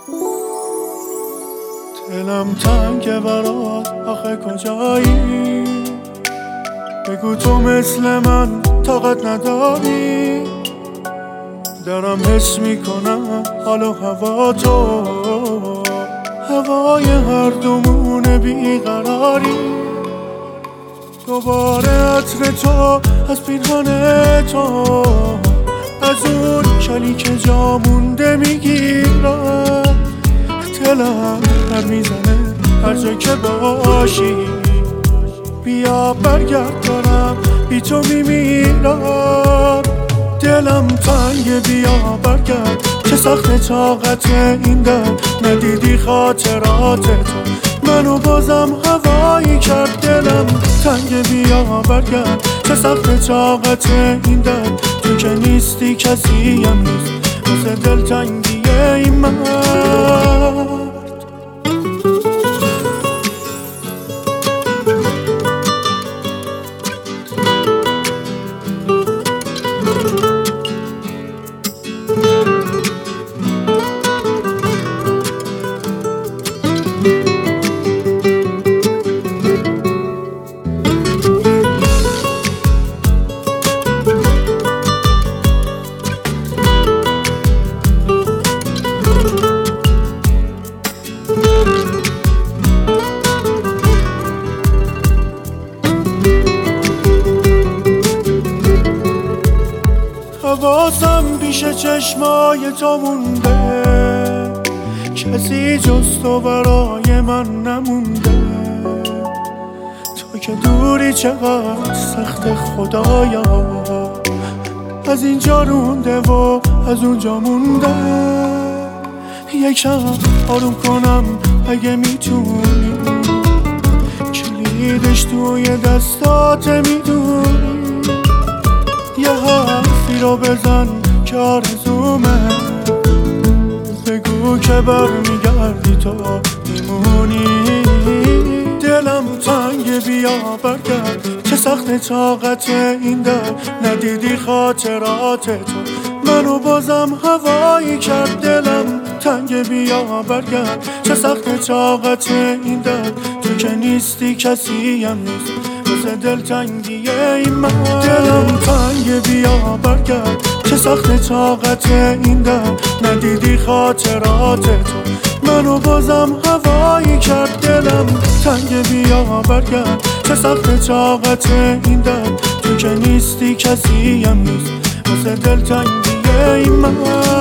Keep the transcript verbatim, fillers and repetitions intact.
دلم تنگه برات، آخه کجایی؟ بگو تو مثل من طاقت نداری. دارم حس میکنم حال و هوا تو، هوای هر دومون بیقراری. دوباره عطر تو از پیرهن تو، از اون کلی که جا مونده میگیرم. دلم پر میزنه هر جا که باشی. بیا برگرد، دارم بی تو میمیرم. دلم تنگه، بیا برگرد، چه سخت طاقت این دل. ندیدی خاطرات تو منو بازم هوایی کرد. دلم تنگه، بیا برگرد، چه سخت طاقت این دل. تو که نیستی کسی هم نیست واسه دل تنگیه این مرد. حواسم پیش چشمای تو مونده، کسی جز تو برای من نمونده. تو که دوری چقدر سخت خدایا، از اینجا رونده و از اونجا مونده. یکم آروم کنم اگه میتونی، کلیدش توی دستات میدونی. یه حرفی رو بزن که آرزومه، بگو که برمیگردی تو میمونی. دلم تنگه، بیا برگرد، چه سخت طاقت این دل. ندیدی خاطرات تو منو بازم هوایی کرد. دلم تنگه، بیا برگرد، چه سخت طاقت این دل. تو که نیستی کسی هم نیست واسه دل تنگیه این من. دلم تنگه، بیا برگرد، چه سخت طاقت این دل. ندیدی خاطرات تو منو بازم هوایی کرد. دلم تنگه، بیا برگرد، چه سخت طاقت این دل. تو که نیستی کسی هم نیست واسه دل تنگیه این من.